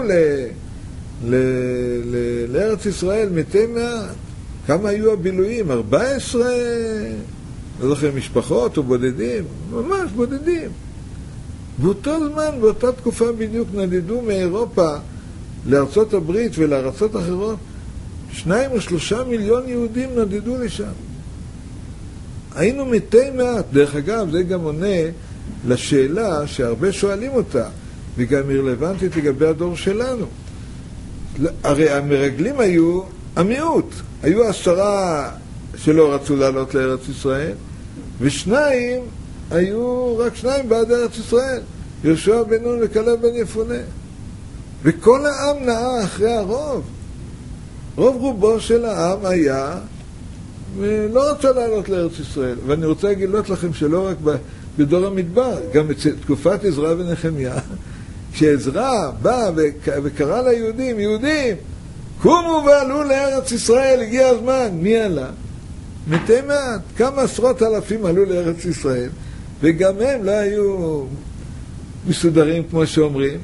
לארץ ישראל מתי מעט, כמה היו הבילויים? 14, לא זוכר, משפחות או בודדים? ממש בודדים. באותו זמן, באותה תקופה בדיוק, נדדו מאירופה לארצות הברית ולארצות אחרות 2 או 3 מיליון יהודים נדדו לשם. היינו מתי מעט. דרך אגב, זה גם עונה לשאלה שהרבה שואלים אותה, וגם היא רלוונטית לגבי הדור שלנו. הרי המרגלים היו המיעוט. היו 10 שלא רצו לעלות לארץ ישראל, ו2 היו רק 2 בעד ארץ ישראל, יהושע בן נון וכלב בן יפונה. וכל העם נעה אחרי הרוב. רוב רובו של העם היה ולא רצה לעלות לארץ ישראל. ואני רוצה לגלות לכם שלא רק בדור המדבר, גם בתקופת עזרא ונחמיה, כשעזרא בא וקרא ליהודים, יהודים, קומו ועלו לארץ ישראל, הגיע הזמן. מי עלה? מתי מעט. כמה עשרות אלפים עלו לארץ ישראל, וגם הם לא היו מסודרים כמו שאומרים,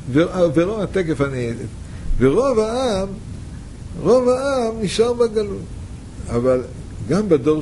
ורוב העם נשאר בגלות. אבל גם בדור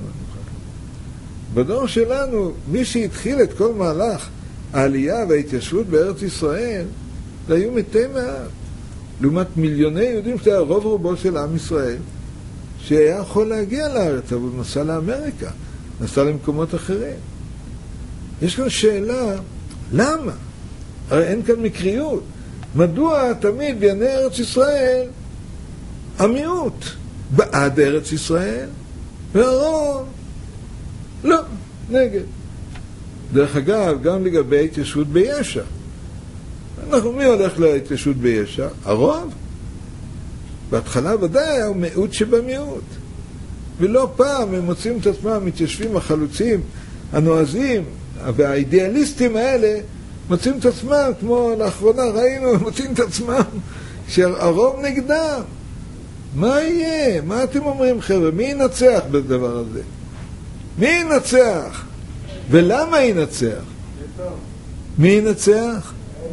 שלנו, מי שהתחיל את כל מהלך העלייה וההתיישבות בארץ ישראל, זה היו מתי מעט. לעומת מיליוני יהודים, שזה היה רוב רובו של עם ישראל, שהיה יכול להגיע לארץ, אבל הוא נסע לאמריקה, נסע למקומות אחרים. יש כאן שאלה, למה? הרי אין כאן מקריות. מדוע תמיד בעיני ארץ ישראל המיעוט בעד ארץ ישראל, והרוב לא, נגד? דרך אגב, גם לגבי התיישבות ביש"ע. מי הולך להתיישבות ביש"ע? הרוב. בהתחלה ודאי היה מיעוט שבמיעוט. ולא פעם הם מוצאים את עצמם, מתיישבים החלוצים, הנועזים, והאידיאליסטים האלה, מוצאים את עצמם, כמו לאחרונה ראינו, מוצאים את עצמם שהרוב נגדם. מה יהיה? מה אתם אומרים, חבר'ה? מי ינצח בדבר הזה? מי ינצח? ולמה ינצח? מי ינצח?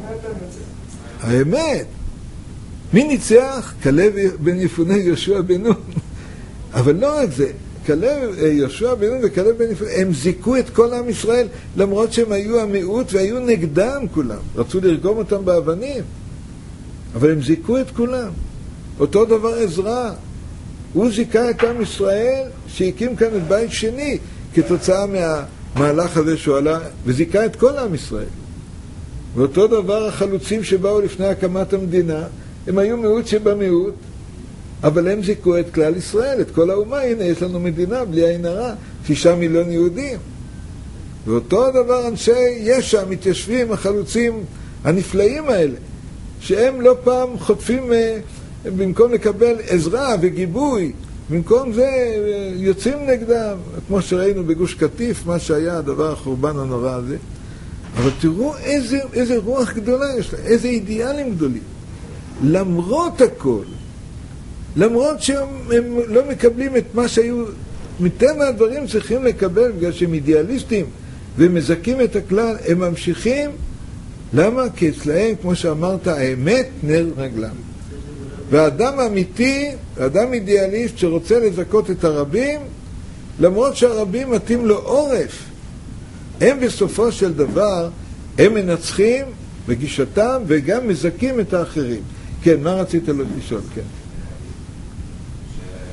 האמת. מי ניצח? כלב בן יפונה יהושע בן נון. אבל לא רק זה, יהושע בן נון וכלב בן יפונה, הם זיקו את כל עם ישראל, למרות שהם היו המיעוט והיו נגדם כולם. רצו לרגום אותם באבנים, אבל הם זיקו את כולם. אותו דבר עזרא, הוא זיקה את עם ישראל שהקים כאן את בית שני, כתוצאה מהמהלך הזה שהוא עלה, וזיקה את כל עם ישראל. ואותו דבר החלוצים שבאו לפני הקמת המדינה, הם היו מיעוט שבמיעוט, אבל הם זיקו את כלל ישראל, את כל האומה. הנה, יש לנו מדינה בלי עין הרע, 6 מיליון יהודים. ואותו דבר אנשי יש"ע, מתיישבים, החלוצים הנפלאים האלה, שהם לא פעם חוטפים, במקום לקבל עזרה וגיבוי, במקום זה יוצאים נגדם, כמו שראינו בגוש קטיף, מה שהיה הדבר החורבן הנורא הזה. אבל תראו איזה רוח גדולה יש לה, איזה אידיאלים גדולים. למרות הכל, למרות שהם לא מקבלים את מה שהיו, מטבע הדברים צריכים לקבל, בגלל שהם אידיאליסטים ומזכים את הכלל, הם ממשיכים. למה? כי אצלהם, כמו שאמרת, האמת נר רגלם. והאדם אמיתי, האדם אידיאליסט שרוצה לזכות את הרבים, למרות שהרבים מתאים לו עורף, הם בסופו של דבר, הם מנצחים בגישתם וגם מזכים את האחרים. כן, מה רצית לו לשאול? כן.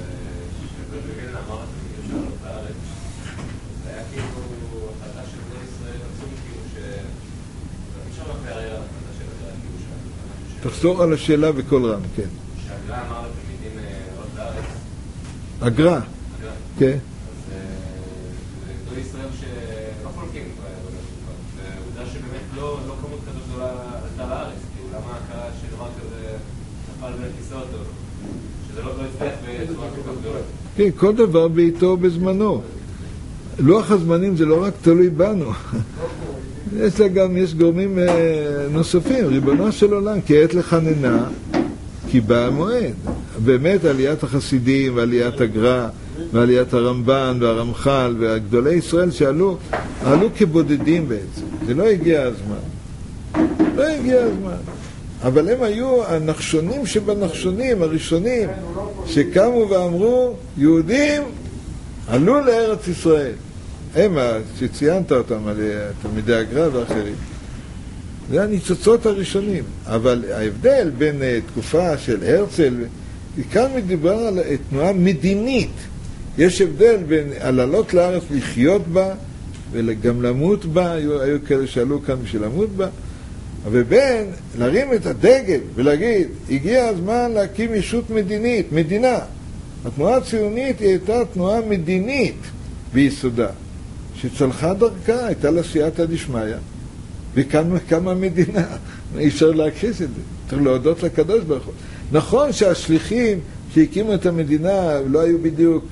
תחזור על השאלה בכל רם, כן. שהגר"א אמר לתלמידים לעלות לארץ. הגר"א? כן. אז גדולי ישראל שלא חולקים, ועובדה שבאמת לא כמות כזאת גדולה עלתה לארץ, כאילו למה קרה שדבר כזה נפל בין הכיסאות, שזה לא הצליח בצורה כל כך גדולה. כן, כל דבר בעיתו בזמנו. לוח הזמנים זה לא רק תלוי בנו. יש גורמים נוספים, ריבונו של עולם, כי עת לחננה, כי בא המועד. באמת עליית החסידים ועליית הגר"א ועליית הרמב"ן והרמח"ל והגדולי ישראל שעלו, עלו כבודדים בעצם. זה לא הגיע הזמן. לא הגיע הזמן. אבל הם היו הנחשונים שבנחשונים, הראשונים, שקמו ואמרו, יהודים עלו לארץ ישראל. הם שציינת אותם על תלמידי הגר"א ואחרים. זה הניצוצות הראשונים. אבל ההבדל בין תקופה של הרצל, כאן מדובר על תנועה מדינית. יש הבדל בין לעלות לארץ לחיות בה וגם למות בה, היו כאלה שעלו כאן בשביל למות בה, ובין להרים את הדגל ולהגיד, הגיע הזמן להקים ישות מדינית, מדינה. התנועה הציונית היא הייתה תנועה מדינית ביסודה, שצלחה דרכה, הייתה לה סייעתא דשמיא, וכאן קמה מדינה. אי אפשר להכחיש את זה, צריך להודות לקדוש ברוך הוא. נכון שהשליחים שהקימו את המדינה לא היו בדיוק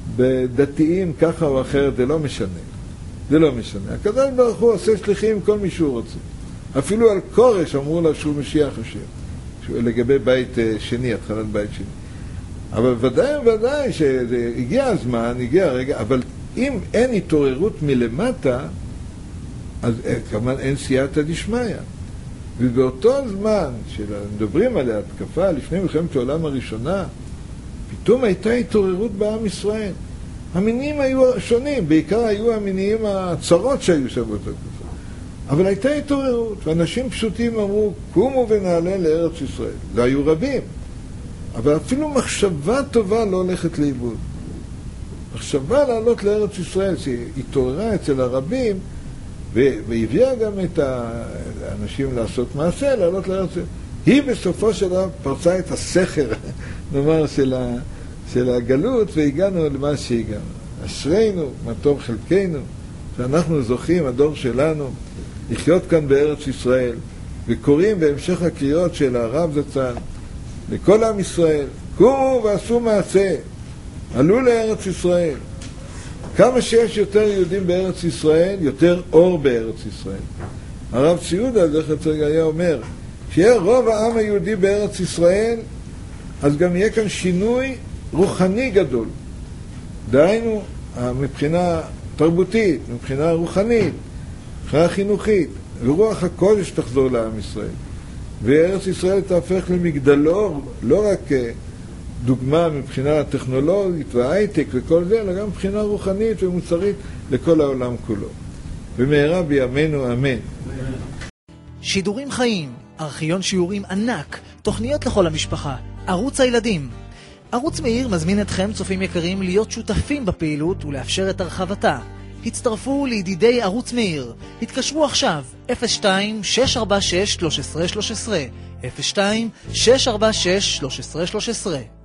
בדתיים ככה או אחרת, זה לא משנה. זה לא משנה. הקדוש ברוך הוא עושה שליחים כל מי שהוא רוצה. אפילו על קורש אמרו לה שהוא משיח השם, לגבי בית שני, התחלת בית שני. אבל ודאי שהגיע הזמן, הגיע הרגע, אבל אם אין התעוררות מלמטה, אז כמובן אין סייעתא דשמיא. ובאותו זמן שמדברים על ההתקפה לפני מלחמת העולם הראשונה, פתאום הייתה התעוררות בעם ישראל. המינים היו שונים, בעיקר היו המינים הצרות שהיו שם באותה תקופה. אבל הייתה התעוררות, ואנשים פשוטים אמרו, קומו ונעלה לארץ ישראל. לא היו רבים, אבל אפילו מחשבה טובה לא הולכת לאיבוד. מחשבה לעלות לארץ ישראל, שהתעוררה אצל הרבים, והביאה גם את האנשים לעשות מעשה, לעלות לארץ ישראל. היא בסופו של דבר פרצה את הסכר, נאמר, של הגלות, והגענו למה שהגענו. אשרינו, מה טוב חלקנו, שאנחנו זוכים, הדור שלנו, לחיות כאן בארץ ישראל, וקוראים בהמשך הקריאות של הרב זצ"ל, לכל עם ישראל, קומו ועשו מעשה, עלו לארץ ישראל. כמה שיש יותר יהודים בארץ ישראל, יותר אור בארץ ישראל. הרב ציודה, זכר צדיק היה אומר, שיהיה רוב העם היהודי בארץ ישראל, אז גם יהיה כאן שינוי רוחני גדול. דהיינו, מבחינה תרבותית, מבחינה רוחנית, מבחינה חינוכית, ורוח הקודש תחזור לעם ישראל. וארץ ישראל תהפך למגדלור, לא רק דוגמה מבחינה טכנולוגית וההייטק וכל זה, אלא גם מבחינה רוחנית ומוסרית לכל העולם כולו. במהרה בימינו אמן. שידורים חיים, ארכיון שיעורים ענק, תוכניות לכל המשפחה, ערוץ הילדים. ערוץ מאיר מזמין אתכם, צופים יקרים, להיות שותפים בפעילות ולאפשר את הרחבתה. הצטרפו לידידי ערוץ מאיר. התקשרו עכשיו 02-646-1313 02-646-1313